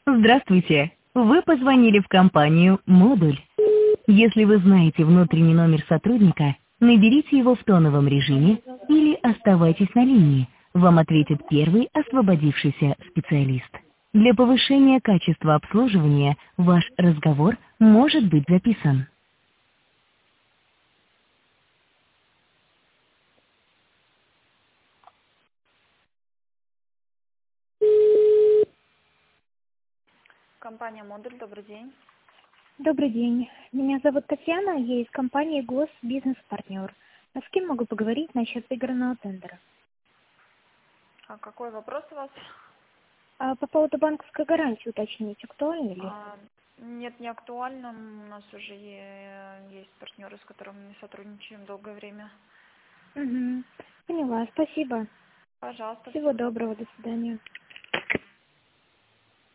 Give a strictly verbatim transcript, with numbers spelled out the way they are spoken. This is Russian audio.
Здравствуйте! Вы позвонили в компанию «Модуль». Если вы знаете внутренний номер сотрудника, наберите его в тоновом режиме или оставайтесь на линии. Вам ответит первый освободившийся специалист. Для повышения качества обслуживания ваш разговор может быть записан. Компания «Модуль», добрый день. Добрый день. Меня зовут Татьяна, я из компании ГОС «Бизнес-партнер». А с кем могу поговорить насчет игорного тендера? А какой вопрос у вас? А по поводу банковской гарантии уточнить, актуально ли? А, нет, не актуально. У нас уже е- есть партнеры, с которыми мы сотрудничаем долгое время. Угу. Поняла, спасибо. Пожалуйста, Всего всего доброго. доброго, до свидания.